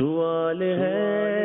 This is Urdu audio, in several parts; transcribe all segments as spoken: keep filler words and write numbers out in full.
سوال ہے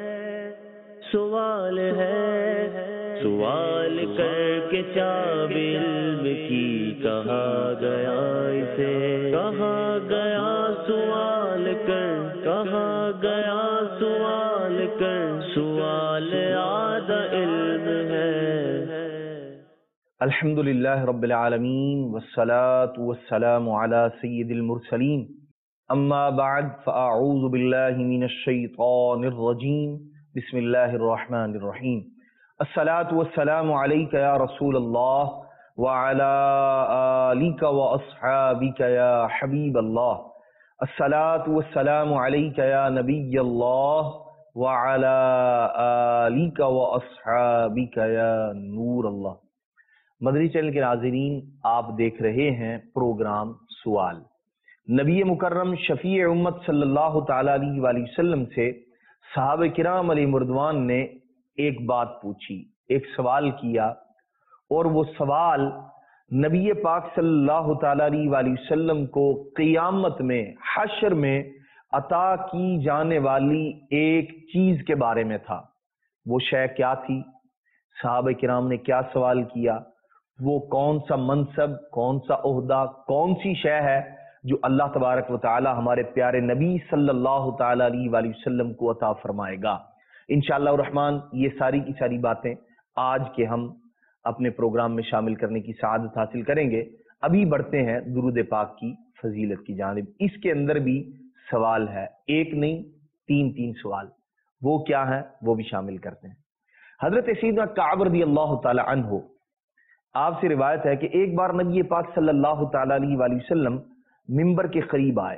سوال ہے سوال کر کے چاب علم کی کہا گیا اسے کہا گیا سوال کر کہا گیا سوال کر سوال آدھا علم ہے۔ الحمدللہ رب العالمین والصلاة والسلام علی سید المرسلین، اما بعد فاعوذ باللہ من الشیطان الرجیم، بسم اللہ الرحمن الرحیم۔ الصلاة والسلام علیک یا رسول اللہ وعلی آلک واصحابک یا حبیب اللہ۔ الصلاة والسلام علیک یا نبی اللہ وعلی آلک واصحابک یا نور اللہ۔ مدنی چینل کے ناظرین، آپ دیکھ رہے ہیں پروگرام سوال۔ نبی مکرم شفیع امت صلی اللہ تعالی علیہ وآلہ وسلم سے صحابہ کرام علیہ مردوان نے ایک بات پوچھی، ایک سوال کیا، اور وہ سوال نبی پاک صلی اللہ تعالی علیہ وآلہ وسلم کو قیامت میں، حشر میں عطا کی جانے والی ایک چیز کے بارے میں تھا۔ وہ شے کیا تھی؟ صحابہ کرام نے کیا سوال کیا؟ وہ کون سا منصب، کون سا عہدہ، کون سی شے ہے جو اللہ تبارک و تعالی ہمارے پیارے نبی صلی اللہ تعالی علیہ وآلہ وسلم کو عطا فرمائے گا؟ انشاءاللہ الرحمن یہ ساری کی ساری باتیں آج کے ہم اپنے پروگرام میں شامل کرنے کی سعادت حاصل کریں گے۔ ابھی بڑھتے ہیں درود پاک کی فضیلت کی جانب۔ اس کے اندر بھی سوال ہے، ایک نہیں تین تین سوال، وہ کیا ہیں وہ بھی شامل کرتے ہیں۔ حضرت سیدنا کعب رضی اللہ تعالی عنہ، آپ سے روایت ہے کہ ایک بار نبی پاک صلی اللہ تعالی علیہ وآلہ وسلم ممبر کے قریب آئے۔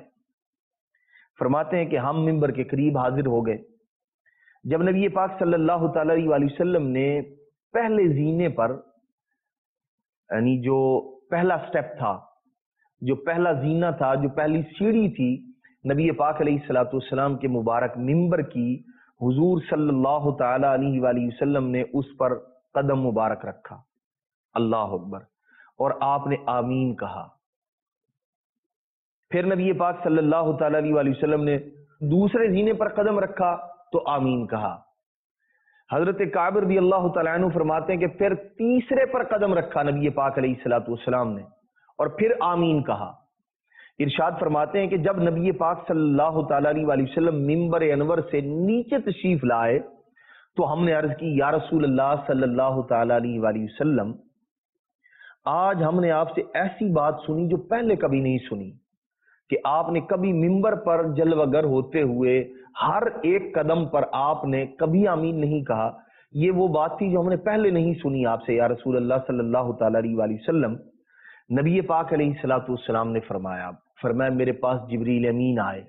فرماتے ہیں کہ ہم ممبر کے قریب حاضر ہو گئے۔ جب نبی پاک صلی اللہ تعالی علیہ وآلہ وسلم نے پہلے زینے پر، یعنی جو پہلا سٹیپ تھا، جو پہلا زینہ تھا، جو پہلی سیڑھی تھی نبی پاک علیہ الصلوۃ والسلام کے مبارک ممبر کی، حضور صلی اللہ تعالی علیہ وآلہ وسلم نے اس پر قدم مبارک رکھا، اللہ اکبر، اور آپ نے آمین کہا۔ پھر نبی پاک صلی اللہ تعالی علیہ وآلہ وسلم نے دوسرے زینے پر قدم رکھا تو آمین کہا۔ حضرت کعب رضی اللہ تعالیٰ عنہ فرماتے ہیں کہ پھر تیسرے پر قدم رکھا نبی پاک علیہ الصلوۃ والسلام نے، اور پھر آمین کہا۔ ارشاد فرماتے ہیں کہ جب نبی پاک صلی اللہ تعالی علیہ وآلہ وسلم ممبر انور سے نیچے تشریف لائے تو ہم نے عرض کی، یا رسول اللہ صلی اللہ تعالی علیہ وآلہ وسلم، آج ہم نے آپ سے ایسی بات سنی جو پہلے کبھی نہیں سنی، کہ آپ نے کبھی ممبر پر جلوہ گر ہوتے ہوئے ہر ایک قدم پر آپ نے کبھی آمین نہیں کہا۔ یہ وہ بات تھی جو ہم نے پہلے نہیں سنی آپ سے یا رسول اللہ صلی اللہ تعالی علیہ وآلہ وسلم۔ نبی پاک علیہ الصلوۃ والسلام نے فرمایا فرمایا میرے پاس جبریل امین آئے،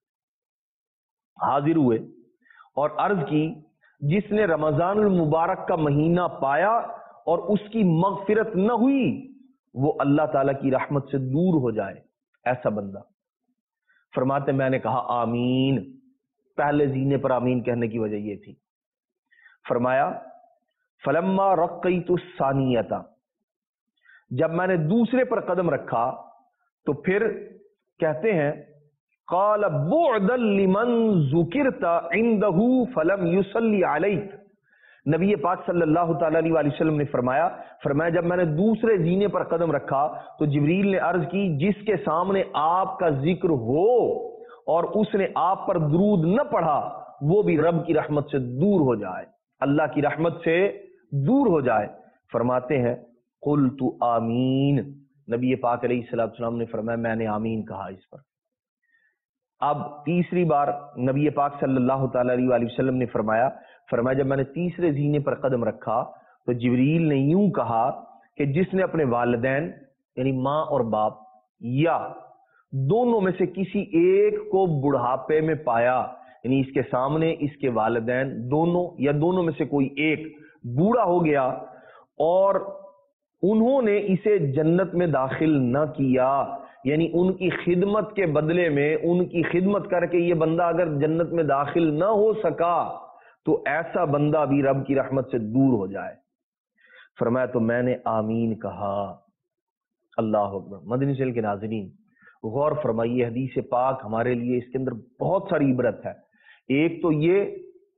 حاضر ہوئے اور عرض کی، جس نے رمضان المبارک کا مہینہ پایا اور اس کی مغفرت نہ ہوئی، وہ اللہ تعالیٰ کی رحمت سے دور ہو جائے، ایسا بندہ۔ فرماتے میں نے کہا آمین، پہلے زینے پر آمین کہنے کی وجہ یہ تھی۔ فرمایا فلما رقیت الثانیۃ، جب میں نے دوسرے پر قدم رکھا تو پھر کہتے ہیں، قال بعدا لمن ذکرت عنده فلم يصلی علیک، نبی پاک صلی اللہ تعالی علیہ وآلہ وسلم نے فرمایا فرمایا جب میں نے دوسرے زینے پر قدم رکھا تو جبریل نے عرض کی، جس کے سامنے آپ کا ذکر ہو اور اس نے آپ پر درود نہ پڑھا، وہ بھی رب کی رحمت سے دور ہو جائے، اللہ کی رحمت سے دور ہو جائے۔ فرماتے ہیں قلت آمین، نبی پاک علیہ الصلوۃ والسلام نے فرمایا میں نے آمین کہا اس پر۔ اب تیسری بار نبی پاک صلی اللہ تعالی علیہ وآلہ وسلم نے فرمایا فرمایا جب میں نے تیسرے زینے پر قدم رکھا تو جبریل نے یوں کہا کہ جس نے اپنے والدین یعنی ماں اور باپ یا دونوں میں سے کسی ایک کو بڑھاپے میں پایا، یعنی اس کے سامنے اس کے والدین دونوں یا دونوں میں سے کوئی ایک بوڑھا ہو گیا اور انہوں نے اسے جنت میں داخل نہ کیا، یعنی ان کی خدمت کے بدلے میں ان کی خدمت کر کے یہ بندہ اگر جنت میں داخل نہ ہو سکا تو ایسا بندہ بھی رب کی رحمت سے دور ہو جائے۔ فرمایا تو میں نے آمین کہا، اللہ اکبر۔ مدنی چینل کے ناظرین غور فرمائیے، حدیث پاک ہمارے لیے اس کے اندر بہت ساری عبرت ہے۔ ایک تو یہ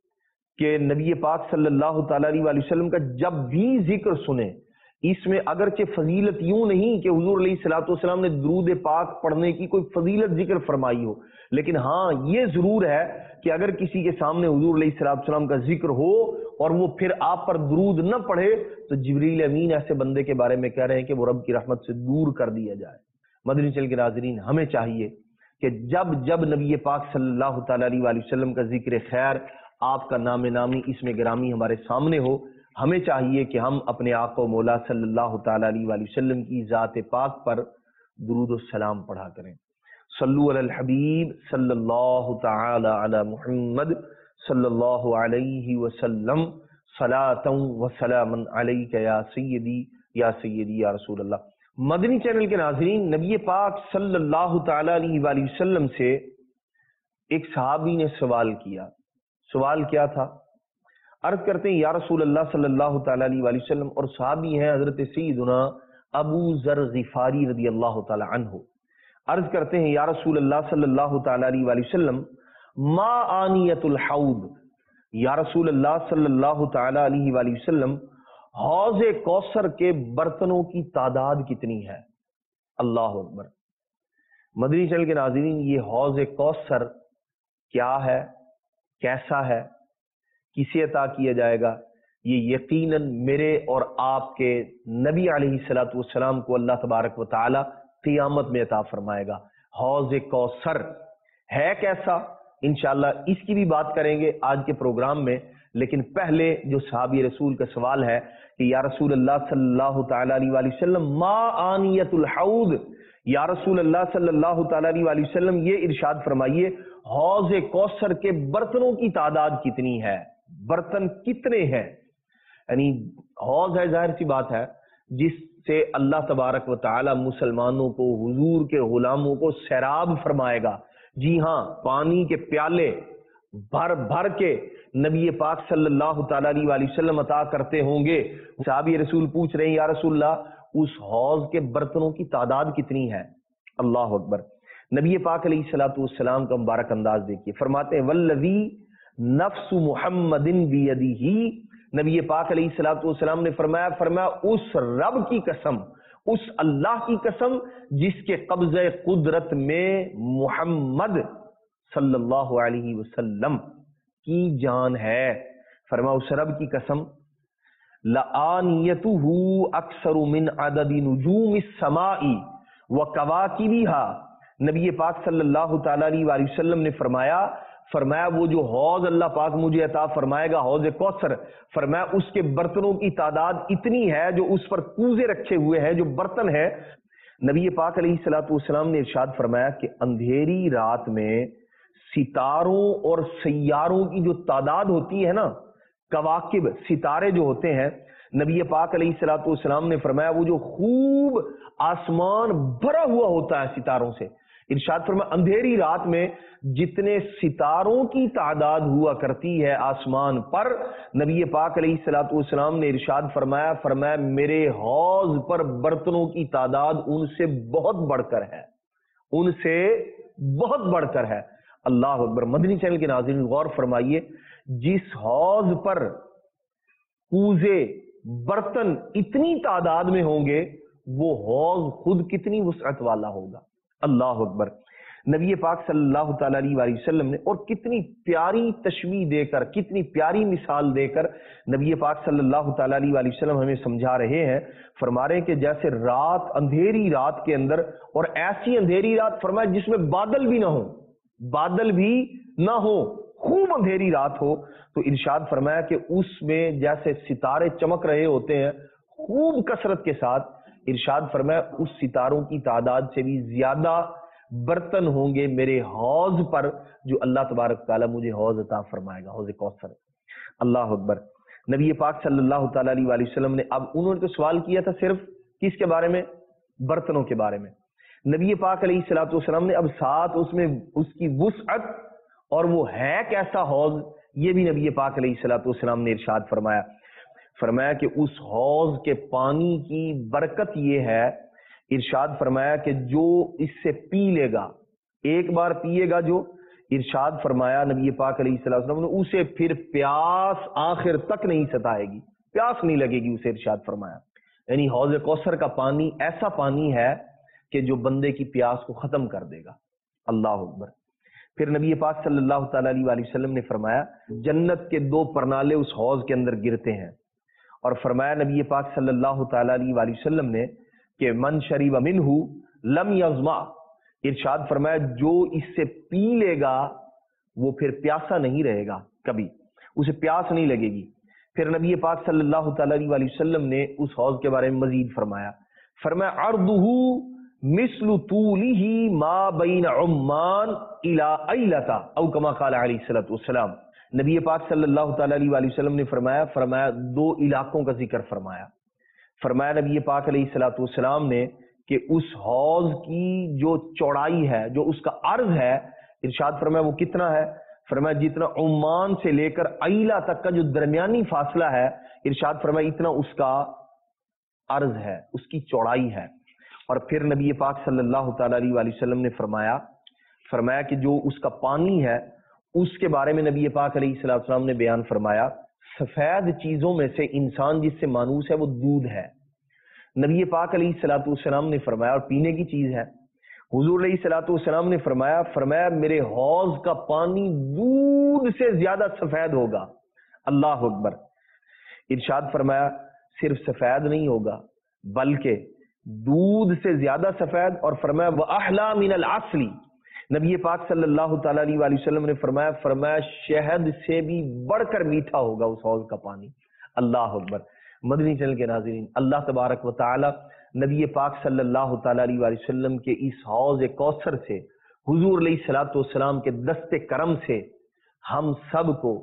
کہ نبی پاک صلی اللہ تعالی علیہ وسلم کا جب بھی ذکر سنیں، اس میں اگرچہ فضیلت یوں نہیں کہ حضور علیہ الصلوۃ والسلام نے درود پاک پڑھنے کی کوئی فضیلت ذکر فرمائی ہو، لیکن ہاں یہ ضرور ہے کہ اگر کسی کے سامنے حضور علیہ الصلوۃ والسلام کا ذکر ہو اور وہ پھر آپ پر درود نہ پڑھے تو جبریل امین ایسے بندے کے بارے میں کہہ رہے ہیں کہ وہ رب کی رحمت سے دور کر دیا جائے۔ مدنی چینل کے ناظرین، ہمیں چاہیے کہ جب جب نبی پاک صلی اللہ تعالی علیہ وآلہ وسلم کا ذکر خیر، آپ کا نام نامی اس میں گرامی ہمارے سامنے ہو، ہمیں چاہیے کہ ہم اپنے آقا و مولا صلی اللہ تعالی علیہ وآلہ وسلم کی ذات پاک پر درود و سلام پڑھا کریں۔ صلو علی الحبیب صلی اللہ تعالی علی محمد صلی اللہ علیہ وسلم صلاۃ و سلاما علیک یا سیدی یا سیدی یا رسول اللہ۔ مدنی چینل کے ناظرین، نبی پاک صلی اللہ تعالی علیہ وآلہ وسلم سے ایک صحابی نے سوال کیا۔ سوال کیا تھا؟ عرض کرتے ہیں یا رسول اللہ صلی اللہ تعالی علیہ وآلہ وسلم، اور صحابی ہیں حضرت سیدنا ابو ذر غفاری رضی اللہ تعالی عنہ۔ عرض کرتے ہیں یا رسول اللہ صلی اللہ تعالی علیہ وآلہ وسلم، ما آنیت الحوض، یا رسول اللہ صلی اللہ تعالی علیہ وآلہ وسلم حوض کوثر کے برتنوں کی تعداد کتنی ہے؟ اللہ اکبر۔ مدنی چینل کے ناظرین، یہ حوض کوثر کیا ہے، کیسا ہے، کسے عطا کیا جائے گا؟ یہ یقیناً میرے اور آپ کے نبی علیہ الصلوۃ والسلام کو اللہ تبارک و تعالی قیامت میں عطا فرمائے گا۔ حوض کوثر ہے کیسا؟ انشاءاللہ اس کی بھی بات کریں گے آج کے پروگرام میں، لیکن پہلے جو صحابی رسول کا سوال ہے کہ یا رسول اللہ صلی اللہ تعالی علیہ وآلہ وسلم، ما آنیت الحوض، یا رسول اللہ صلی اللہ تعالی علیہ وآلہ وسلم یہ ارشاد فرمائیے حوض کوثر کے برتنوں کی تعداد کتنی ہے، برتن کتنے ہیں؟ یعنی حوض ہے، ظاہر سی بات ہے، جس سے اللہ تبارک و تعالی مسلمانوں کو، حضور کے غلاموں کو سیراب فرمائے گا۔ جی ہاں، پانی کے پیالے بھر بھر کے نبی پاک صلی اللہ تعالی علیہ وآلہ وسلم عطا کرتے ہوں گے۔ صحابی رسول پوچھ رہے ہیں یا رسول اللہ اس حوض کے برتنوں کی تعداد کتنی ہے؟ اللہ اکبر۔ نبی پاک علیہ الصلوۃ والسلام کا مبارک انداز دیکھیے، فرماتے ہیں والذی نفس محمد بیدہ، نبی پاک علیہ الصلوۃ والسلام نے فرمایا فرمایا اس رب کی قسم، اس اللہ کی قسم جس کے قبضہ قدرت میں محمد صلی اللہ علیہ وسلم کی جان ہے، فرمایا اس رب کی قسم لآنیتہ اکثر من عدد نجوم السماء وکواکبها، نبی پاک صلی اللہ تعالی علیہ وآلہ وسلم نے فرمایا فرمایا وہ جو حوض اللہ پاک مجھے عطا فرمائے گا، حوض کوثر، فرمایا اس کے برتنوں کی تعداد اتنی ہے جو اس پر کوزے رکھے ہوئے ہیں، جو برتن ہے۔ نبی پاک علیہ الصلوۃ والسلام نے ارشاد فرمایا کہ اندھیری رات میں ستاروں اور سیاروں کی جو تعداد ہوتی ہے نا، کواکب ستارے جو ہوتے ہیں، نبی پاک علیہ الصلوۃ والسلام نے فرمایا وہ جو خوب آسمان بھرا ہوا ہوتا ہے ستاروں سے، ارشاد فرمایا اندھیری رات میں جتنے ستاروں کی تعداد ہوا کرتی ہے آسمان پر، نبی پاک علیہ الصلوۃ والسلام نے ارشاد فرمایا فرمایا میرے حوض پر برتنوں کی تعداد ان سے بہت بڑھ کر ہے، ان سے بہت بڑھ کر ہے۔ اللہ اکبر۔ مدنی چینل کے ناظرین غور فرمائیے، جس حوض پر کوزے برتن اتنی تعداد میں ہوں گے وہ حوض خود کتنی وسعت والا ہوگا۔ اللہ اکبر۔ نبی پاک صلی اللہ تعالی علیہ وآلہ وسلم نے اور کتنی پیاری تشبیہ دے کر، کتنی پیاری مثال دے کر نبی پاک صلی اللہ تعالی علیہ وآلہ وسلم ہمیں سمجھا رہے ہیں، فرما رہے ہیں کہ جیسے رات، اندھیری رات کے اندر، اور ایسی اندھیری رات فرمایا جس میں بادل بھی نہ ہو، بادل بھی نہ ہو، خوب اندھیری رات ہو، تو ارشاد فرمایا کہ اس میں جیسے ستارے چمک رہے ہوتے ہیں خوب کثرت کے ساتھ، ارشاد فرمایا اس ستاروں کی تعداد سے بھی زیادہ برتن ہوں گے میرے حوض پر جو اللہ تبارک تعالیٰ مجھے حوض عطا فرمائے گا، حوض کوثر۔ اللہ اکبر۔ نبی پاک صلی اللہ تعالیٰ علیہ وآلہ وسلم نے، اب انہوں نے تو سوال کیا تھا صرف کس کے بارے میں؟ برتنوں کے بارے میں۔ نبی پاک علیہ الصلوۃ والسلام نے اب ساتھ اس میں اس کی وسعت اور وہ ہے کیسا حوض، یہ بھی نبی پاک علیہ الصلوۃ والسلام نے ارشاد فرمایا فرمایا کہ اس حوض کے پانی کی برکت یہ ہے، ارشاد فرمایا کہ جو اس سے پی لے گا، ایک بار پیے گا جو، ارشاد فرمایا نبی پاک علیہ الصلوۃ والسلام نے اسے پھر پیاس آخر تک نہیں ستائے گی، پیاس نہیں لگے گی اسے، ارشاد فرمایا۔ یعنی حوض کوثر کا پانی ایسا پانی ہے کہ جو بندے کی پیاس کو ختم کر دے گا۔ اللہ اکبر۔ پھر نبی پاک صلی اللہ تعالیٰ علیہ وآلہ وسلم نے فرمایا جنت کے دو پرنالے اس حوض کے اندر گرتے ہیں، اور فرمایا نبی پاک صلی اللہ تعالیٰ علیہ وآلہ وسلم نے کہ من شریب منہ لم یظمأ، ارشاد فرمایا جو اس سے پی لے گا وہ پھر پیاسا نہیں رہے گا، کبھی اسے پیاس نہیں لگے گی۔ پھر نبی پاک صلی اللہ تعالیٰ علیہ وآلہ وسلم نے اس حوض کے بارے میں مزید فرمایا، فرمایا عرضہ مثل طولہ ما بین عمان الی ایلۃ او کما قال علیہ الصلوۃ والسلام۔ نبی پاک صلی اللہ تعالیٰ علیہ وآلہ وسلم نے فرمایا فرمایا دو علاقوں کا ذکر فرمایا۔ فرمایا نبی پاک علیہ الصلوۃ والسلام نے کہ اس حوض کی جو چوڑائی ہے، جو اس کا عرض ہے، ارشاد فرمایا وہ کتنا ہے؟ فرمایا جتنا عمان سے لے کر ایلا تک کا جو درمیانی فاصلہ ہے، ارشاد فرمایا اتنا اس کا عرض ہے، اس کی چوڑائی ہے۔ اور پھر نبی پاک صلی اللہ تعالیٰ علیہ وآلہ وسلم نے فرمایا فرمایا کہ جو اس کا پانی ہے اس کے بارے میں نبی پاک علیہ الصلوۃ والسلام نے بیان فرمایا سفید چیزوں میں سے انسان جس سے مانوس ہے وہ دودھ ہے۔ نبی پاک علیہ الصلوۃ والسلام نے فرمایا اور پینے کی چیز ہے، حضور علیہ الصلوۃ والسلام نے فرمایا فرمایا میرے حوض کا پانی دودھ سے زیادہ سفید ہوگا۔ اللہ اکبر۔ ارشاد فرمایا صرف سفید نہیں ہوگا بلکہ دودھ سے زیادہ سفید، اور فرمایا وَأَحْلَى مِنَ الْعَسْلِ، نبی پاک صلی اللہ تعالیٰ علیہ وآلہ وسلم نے فرمایا فرمایا شہد سے بھی بڑھ کر میٹھا ہوگا اس حوض کا پانی۔ اللہ اکبر۔ مدنی چینل کے ناظرین، اللہ تبارک و تعالی نبی پاک صلی اللہ تعالیٰ علیہ وآلہ وسلم کے اس حوض کوثر سے، حضور علیہ الصلوۃ والسلام کے دست کرم سے ہم سب کو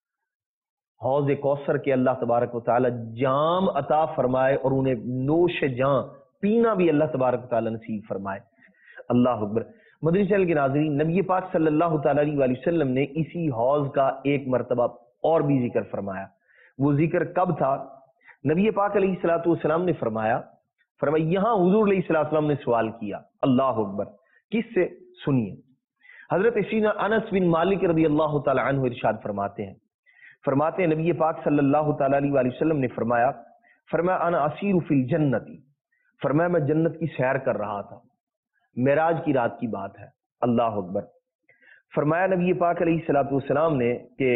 حوض کوثر کے اللہ تبارک و تعالی جام عطا فرمائے، اور انہیں نوش جاں پینا بھی اللہ تبارک و تعالی نصیب فرمائے۔ اللہ اکبر۔ مدنی چینل کے ناظرین، نبی پاک صلی اللہ تعالیٰ علیہ وآلہ وسلم نے اسی حوض کا ایک مرتبہ اور بھی ذکر فرمایا۔ وہ ذکر کب تھا؟ نبی پاک علیہ الصلوۃ والسلام نے فرمایا فرمایا یہاں حضور علیہ الصلوۃ والسلام نے سوال کیا۔ اللہ اکبر۔ کس سے؟ سنیے۔ حضرت سیدنا انس بن مالک رضی اللہ تعالی عنہ ارشاد فرماتے ہیں فرماتے ہیں نبی پاک صلی اللہ تعالیٰ علیہ وآلہ وسلم نے فرمایا فرمایا انا اسیر فی الجنت، فرمایا میں جنت کی سیر کر رہا تھا، معراج کی رات کی بات ہے۔ اللہ اکبر۔ فرمایا نبی پاک علیہ الصلوۃ والسلام نے کہ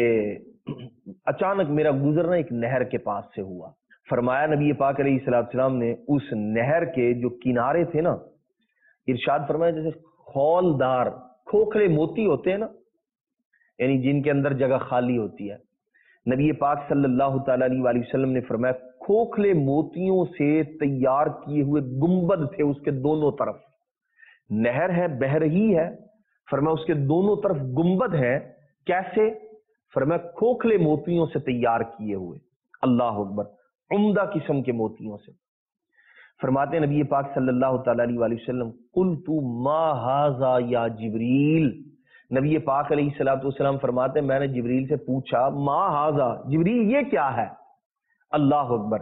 اچانک میرا گزرنا ایک نہر کے پاس سے ہوا۔ فرمایا نبی پاک علیہ الصلوۃ والسلام نے اس نہر کے جو کنارے تھے نا، ارشاد فرمایا جیسے خولدار کھوکھلے موتی ہوتے ہیں نا، یعنی جن کے اندر جگہ خالی ہوتی ہے، نبی پاک صلی اللہ تعالیٰ علیہ وآلہ وسلم نے فرمایا کھوکھلے موتیوں سے تیار کیے ہوئے گنبد تھے اس کے دونوں طرف۔ نہر ہے، بہہ رہی ہے، فرمایا اس کے دونوں طرف گنبد ہے۔ کیسے؟ فرمایا کھوکھلے موتیوں سے تیار کیے ہوئے۔ اللہ اکبر۔ عمدہ قسم کے موتیوں سے۔ فرماتے ہیں نبی پاک صلی اللہ تعالیٰ علیہ وآلہ وسلم قلت ما ھذا یا جبریل، نبی پاک علیہ الصلوۃ والسلام فرماتے ہیں میں نے جبریل سے پوچھا ما ھذا، جبریل یہ کیا ہے؟ اللہ اکبر۔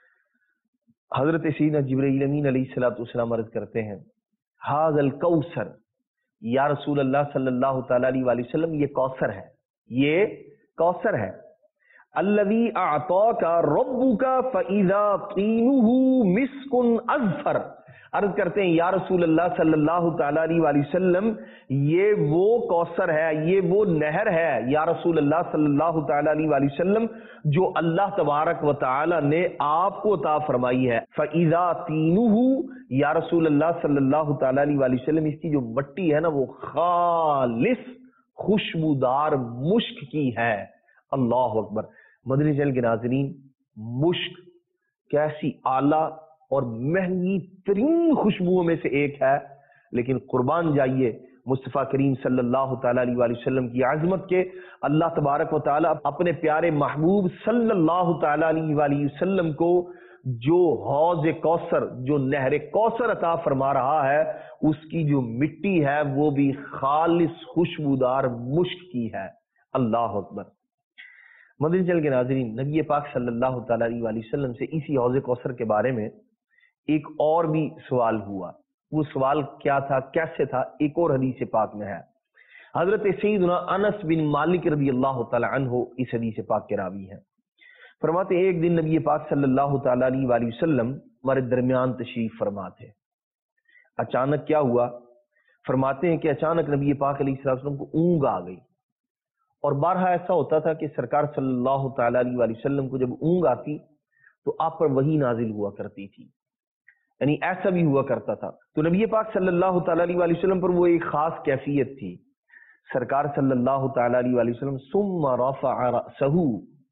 حضرت سیدنا جبریل امین علیہ الصلوۃ والسلام عرض کرتے ہیں ھذا الکوثر، یا رسول اللہ صلی اللہ تعالیٰ علیہ وآلہ وسلم یہ کوثر ہے، یہ کوثر ہے۔ الذی اعطاک ربک فاذا قینہ مسک اذفر، عرض کرتے ہیں یا رسول اللہ صلی اللہ تعالیٰ علیہ وآلہ وسلم یہ وہ کوثر ہے، یہ وہ نہر ہے یا رسول اللہ صلی اللہ تعالیٰ علیہ وآلہ وسلم جو اللہ تبارک و تعالی نے آپ کو عطا فرمائی ہے۔ فاذا قینہ، یا رسول اللہ صلی اللہ تعالیٰ علیہ وآلہ وسلم اس کی جو مٹی ہے نا وہ خالص خوشبودار مشک کی ہے۔ اللہ اکبر۔ مدنی چینل کے ناظرین، مشک کیسی اعلیٰ اور مہنگی ترین خوشبوؤں میں سے ایک ہے، لیکن قربان جائیے مصطفیٰ کریم صلی اللہ تعالیٰ علیہ وآلہ وسلم کی عظمت کے، اللہ تبارک و تعالیٰ اپنے پیارے محبوب صلی اللہ تعالیٰ علیہ وآلہ وسلم کو جو حوض کوثر، جو نہر کوثر عطا فرما رہا ہے، اس کی جو مٹی ہے وہ بھی خالص خوشبودار مشک کی ہے۔ اللہ اکبر۔ مدنی چینل کے ناظرین، نبی پاک صلی اللہ تعالیٰ علیہ وآلہ وسلم سے اسی حوض کوثر کے بارے میں ایک اور بھی سوال ہوا۔ وہ سوال کیا تھا، کیسے تھا؟ ایک اور حدیث پاک میں ہے۔ حضرت سیدنا انس بن مالک رضی اللہ تعالی عنہ اس حدیث پاک کے راوی ہیں. فرماتے ہیں ایک دن نبی پاک صلی اللہ تعالی علیہ وآلہ وسلم ہمارے درمیان تشریف فرما تھے. اچانک کیا ہوا؟ فرماتے ہیں کہ اچانک نبی پاک علیہ السلام کو اونگ آ گئی. اور بارہا ایسا ہوتا تھا کہ سرکار صلی اللہ تعالی علیہ وآلہ وسلم کو جب اونگ آتی تو آپ پر وحی نازل ہوا کرتی تھی، یعنی ایسا بھی ہوا کرتا تھا. تو نبی پاک صلی اللہ تعالی علیہ وآلہ وسلم پر وہ ایک خاص کیفیت تھی. سرکار صلی اللہ تعالی علیہ وآلہ وسلم ثم رفع رأسہ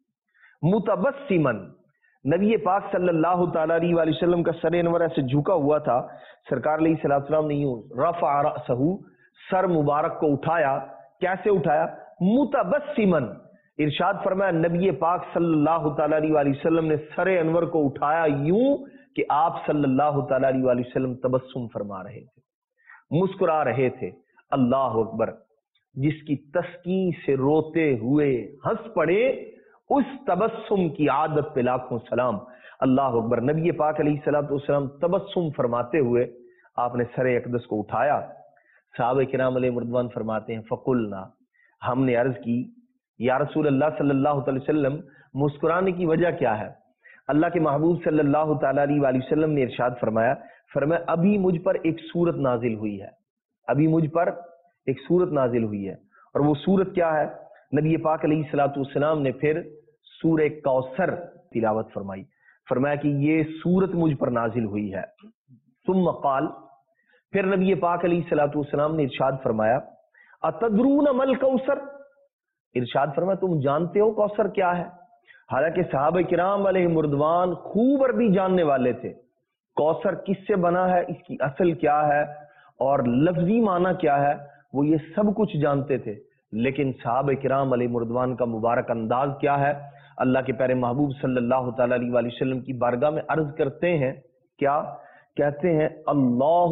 متبسما، نبی پاک صلی اللہ تعالی علیہ وآلہ وسلم کا سر انور ایسے جھکا ہوا تھا. سرکار علیہ السلام نے یوں رفع رأسہ، سر مبارک کو اٹھایا. کیسے اٹھایا؟ متبسما. ارشاد فرمایا نبی پاک صلی اللہ تعالی علیہ وآلہ وسلم نے سر انور کو اٹھایا یوں کہ آپ صلی اللہ تعالی علیہ وآلہ وسلم تبسم فرما رہے تھے، مسکرا رہے تھے. اللہ اکبر. جس کی تسکین سے روتے ہوئے ہنس پڑے اس تبسم کی عادت پہ لاکھوں سلام. اللہ اکبر. نبی پاک علیہ الصلوۃ والسلام تبسم فرماتے ہوئے آپ نے سر اقدس کو اٹھایا. صحابہ کرام علیہ رضوان فرماتے ہیں فقلنا، ہم نے عرض کی یا رسول اللہ صلی اللہ تعالی وسلم مسکرانے کی وجہ کیا ہے؟ اللہ کے محبوب صلی اللہ تعالی علیہ وآلہ وسلم نے ارشاد فرمایا فرمایا ابھی مجھ پر ایک سورت نازل ہوئی ہے، ابھی مجھ پر ایک سورت نازل ہوئی ہے. اور وہ سورت کیا ہے؟ نبی پاک علیہ الصلوۃ والسلام نے پھر سورہ کوثر تلاوت فرمائی. فرمایا کہ یہ سورت مجھ پر نازل ہوئی ہے. ثم قال، پھر نبی پاک علیہ الصلوۃ والسلام نے ارشاد فرمایا اتدرون مل کوثر، ارشاد فرمایا تم جانتے ہو کوثر کیا ہے؟ حالانکہ صحابہ کرام علیہ رضوان خوب عربی جاننے والے تھے. کوثر کس سے بنا ہے، اس کی اصل کیا ہے اور لفظی معنی کیا ہے، وہ یہ سب کچھ جانتے تھے. لیکن صحابہ کرام علیہ رضوان کا مبارک انداز کیا ہے؟ اللہ کے پیارے محبوب صلی اللہ تعالی علیہ وآلہ وسلم کی بارگاہ میں عرض کرتے ہیں، کیا کہتے ہیں؟ اللہ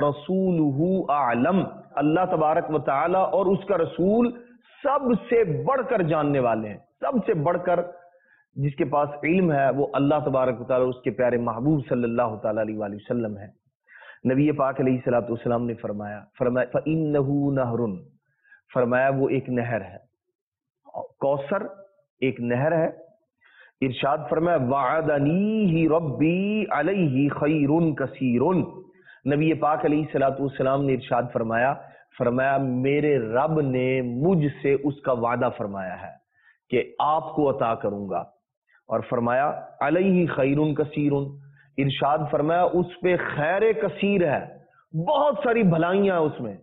ورسولہ اعلم، اللہ تبارک و تعالی اور اس کا رسول سب سے بڑھ کر جاننے والے ہیں. سب سے بڑھ کر جس کے پاس علم ہے وہ اللہ تبارک و تعالی اور اس کے پیارے محبوب صلی اللہ تعالی علیہ وآلہ وسلم ہے. نبی پاک علیہ الصلوۃ والسلام نے فرمایا فرمایا فإنہ نہر، فرمایا وہ ایک نہر ہے. کوثر ایک نہر ہے. ارشاد فرمایا وعدنیہ ربی علیہ خیر کثیر، نبی پاک علیہ الصلوۃ والسلام نے ارشاد فرمایا فرمایا میرے رب نے مجھ سے اس کا وعدہ فرمایا ہے کہ آپ کو عطا کروں گا. اور فرمایا علیہ خیر کثیر، ارشاد فرمایا اس پہ خیر کثیر ہے، بہت ساری بھلائیاں اس میں،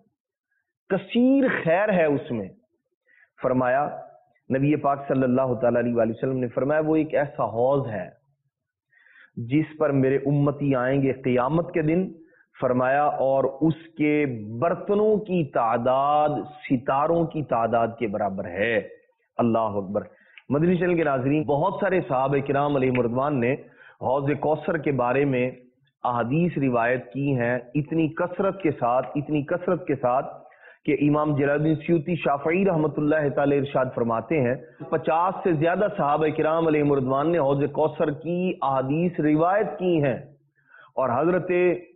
کثیر خیر ہے اس میں. فرمایا نبی پاک صلی اللہ تعالی علیہ وآلہ وسلم نے فرمایا وہ ایک ایسا حوض ہے جس پر میرے امتی آئیں گے قیامت کے دن. فرمایا اور اس کے برتنوں کی تعداد ستاروں کی تعداد کے برابر ہے. اللہ اکبر. مدنی چینل کے ناظرین، بہت سارے صحابہ کرام علیہ رضوان نے حوض کوثر کے بارے میں احادیث روایت کی ہیں اتنی کثرت کے ساتھ اتنی کثرت کے ساتھ کہ امام جلال الدین سیوطی شافعی رحمۃ اللہ تعالی ارشاد فرماتے ہیں پچاس سے زیادہ صحابہ کرام علیہ رضوان نے حوض کوثر کی احادیث روایت کی ہیں. اور حضرت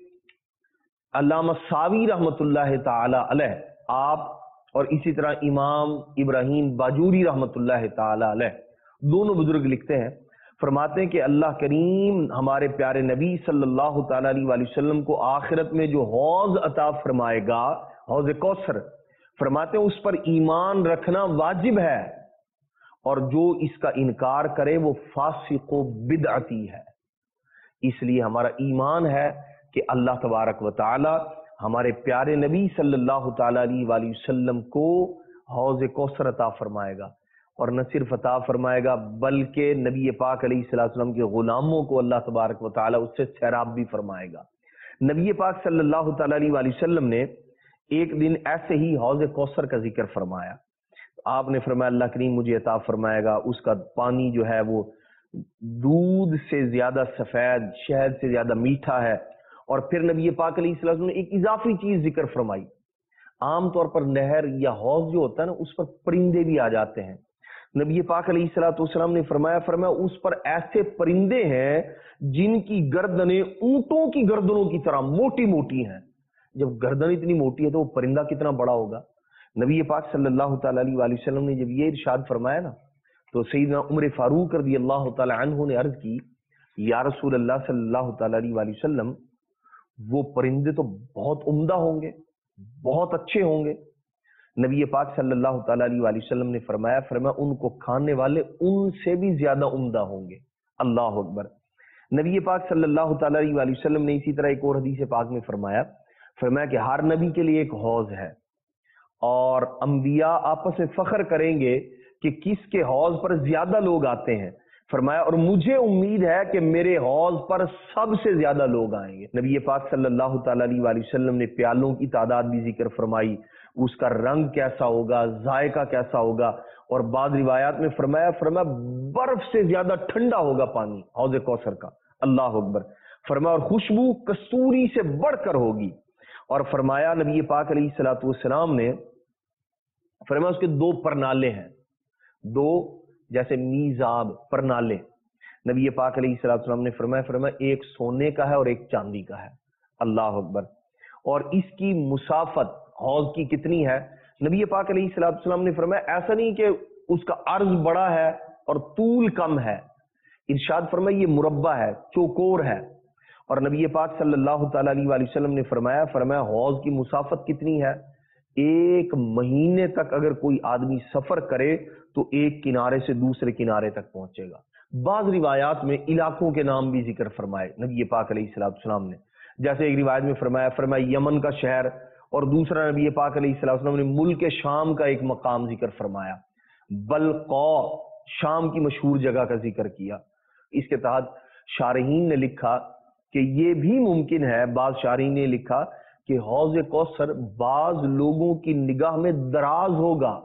علامہ ساوی رحمۃ اللہ تعالی علیہ آپ اور اسی طرح امام ابراہیم باجوری رحمۃ اللہ تعالی علیہ دونوں بزرگ لکھتے ہیں، فرماتے ہیں کہ اللہ کریم ہمارے پیارے نبی صلی اللہ تعالی علیہ وآلہ وسلم کو آخرت میں جو حوض عطا فرمائے گا، حوض کوثر، فرماتے ہیں اس پر ایمان رکھنا واجب ہے، اور جو اس کا انکار کرے وہ فاسق و بدعتی ہے. اس لیے ہمارا ایمان ہے کہ اللہ تبارک و تعالی ہمارے پیارے نبی صلی اللہ تعالی علیہ وآلہ وسلم کو حوض کوثر عطا فرمائے گا، اور نہ صرف عطا فرمائے گا بلکہ نبی پاک علیہ الصلوۃ والسلام کے غلاموں کو اللہ تبارک و تعالی اس سے سیراب بھی فرمائے گا. نبی پاک صلی اللہ تعالی علیہ وآلہ وسلم نے ایک دن ایسے ہی حوض کوثر کا ذکر فرمایا. آپ نے فرمایا اللہ کریم مجھے عطا فرمائے گا، اس کا پانی جو ہے وہ دودھ سے زیادہ سفید، شہد سے زیادہ میٹھا ہے. اور پھر نبی پاک علیہ الصلوۃ والسلام نے ایک اضافی چیز ذکر فرمائی. عام طور پر نہر یا حوض جو ہوتا ہے نا اس پر پرندے بھی آ جاتے ہیں. نبی پاک علیہ الصلوۃ والسلام نے فرمایا فرمایا اس پر ایسے پرندے ہیں جن کی گردنیں اونٹوں کی گردنوں کی طرح موٹی موٹی ہیں. جب گردن اتنی موٹی ہے تو وہ پرندہ کتنا بڑا ہوگا. نبی پاک صلی اللہ تعالیٰ علیہ وآلہ وسلم نے جب یہ ارشاد فرمایا نا تو سیدنا عمر فاروق رضی اللہ تعالیٰ عنہ نے عرض کی یا رسول اللہ صلی اللہ تعالیٰ علیہ وآلہ وسلم وہ پرندے تو بہت عمدہ ہوں گے، بہت اچھے ہوں گے۔ نبی پاک صلی اللہ تعالیٰ علیہ وآلہ وسلم نے فرمایا فرمایا ان کو کھانے والے ان سے بھی زیادہ عمدہ ہوں گے۔ اللہ اکبر۔ نبی پاک صلی اللہ تعالیٰ علیہ وآلہ وسلم نے اسی طرح ایک اور حدیث پاک میں فرمایا فرمایا کہ ہر نبی کے لیے ایک حوض ہے، اور انبیاء آپس میں فخر کریں گے کہ کس کے حوض پر زیادہ لوگ آتے ہیں۔ فرمایا اور مجھے امید ہے کہ میرے حوض پر سب سے زیادہ لوگ آئیں گے۔ نبی پاک صلی اللہ تعالیٰ علیہ وآلہ وسلم نے پیالوں کی تعداد بھی ذکر فرمائی، اس کا رنگ کیسا ہوگا، ذائقہ کیسا ہوگا، اور بعض روایات میں فرمایا فرمایا برف سے زیادہ ٹھنڈا ہوگا پانی حوض کوثر کا۔ اللہ اکبر۔ فرمایا اور خوشبو کستوری سے بڑھ کر ہوگی، اور فرمایا نبی پاک علیہ الصلوۃ والسلام نے فرمایا اس کے دو پرنالے ہیں، دو جیسے میزاب پرنالے۔ نبی پاک علیہ الصلوۃ والسلام نے فرمایا فرمایا ایک سونے کا ہے اور ایک چاندی کا ہے۔ اللہ اکبر۔ اور اس کی مسافت حوض کی کتنی ہے؟ نبی پاک علیہ الصلوۃ والسلام نے فرمایا ایسا نہیں کہ اس کا عرض بڑا ہے اور طول کم ہے، ارشاد فرمایا یہ مربع ہے، چوکور ہے۔ اور نبی پاک صلی اللہ تعالیٰ علیہ وآلہ وسلم نے فرمایا فرمایا حوض کی مسافت کتنی ہے؟ ایک مہینے تک اگر کوئی آدمی سفر کرے تو ایک کنارے سے دوسرے کنارے تک پہنچے گا۔ بعض روایات میں علاقوں کے نام بھی ذکر فرمائے نبی پاک علیہ الصلوۃ والسلام نے، جیسے ایک روایت میں فرمایا فرمایا یمن کا شہر، اور دوسرا نبی پاک علیہ الصلوۃ والسلام نے ملک شام کا ایک مقام ذکر فرمایا، بلقا شام کی مشہور جگہ کا ذکر کیا۔ اس کے تحت شارحین نے لکھا کہ یہ بھی ممکن ہے، بعض شارحین نے لکھا کہ حوض کوثر بعض لوگوں کی نگاہ میں دراز ہوگا،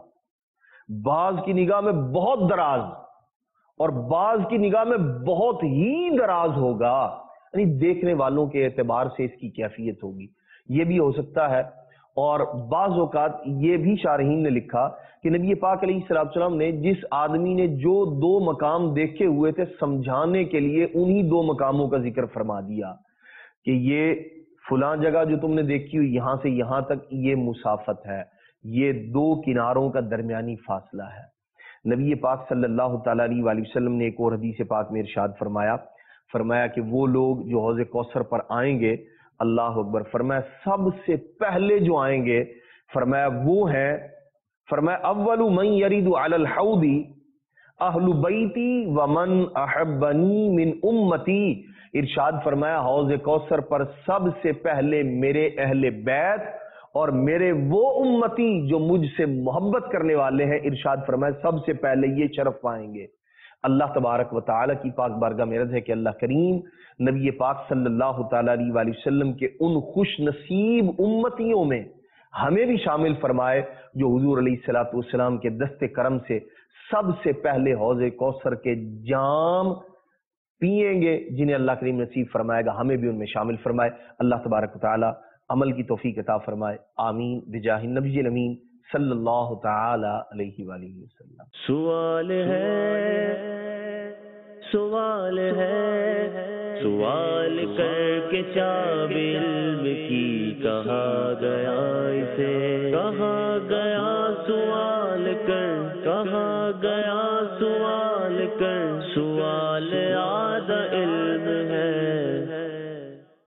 بعض کی نگاہ میں بہت دراز، اور بعض کی نگاہ میں بہت ہی دراز ہوگا، یعنی دیکھنے والوں کے اعتبار سے اس کی کیفیت ہوگی، یہ بھی ہو سکتا ہے۔ اور بعض اوقات یہ بھی شارحین نے لکھا کہ نبی پاک علیہ الصلوۃ والسلام نے جس آدمی نے جو دو مقام دیکھے ہوئے تھے سمجھانے کے لیے انہی دو مقاموں کا ذکر فرما دیا کہ یہ فلاں جگہ جو تم نے دیکھی ہوئی یہاں سے یہاں تک یہ مسافت ہے، یہ دو کناروں کا درمیانی فاصلہ ہے۔ نبی پاک صلی اللہ تعالیٰ علیہ وآلہ وسلم نے ایک اور حدیث پاک میں ارشاد فرمایا فرمایا کہ وہ لوگ جو حوض کوثر پر آئیں گے، اللہ اکبر، فرمایا سب سے پہلے جو آئیں گے فرمایا وہ ہیں فرمایا اول من یرید علی الحوض اہل بیتی ومن احبنی من امتی۔ ارشاد فرمایا حوض کوثر پر سب سے پہلے میرے اہل بیت اور میرے وہ امتی جو مجھ سے محبت کرنے والے ہیں، ارشاد فرمایا سب سے پہلے یہ شرف پائیں گے۔ اللہ تبارک و تعالیٰ کی پاک بارگاہ میں عرض ہے کہ اللہ کریم نبی پاک صلی اللہ تعالیٰ علیہ وآلہ وسلم کے ان خوش نصیب امتیوں میں ہمیں بھی شامل فرمائے جو حضور علیہ الصلوۃ والسلام کے دست کرم سے سب سے پہلے حوض کوثر کے جام پئیں گے، جنہیں اللہ کریم نصیب فرمائے گا، ہمیں بھی ان میں شامل فرمائے۔ اللہ تبارک و تعالیٰ عمل کی توفیق عطا فرمائے، آمین بجاہ النبی الامین صلی اللہ تعالی علیہ وآلہ وسلم۔ سوال ہے سوال ہے سوال کر کے چابِ علم کی کہا گیا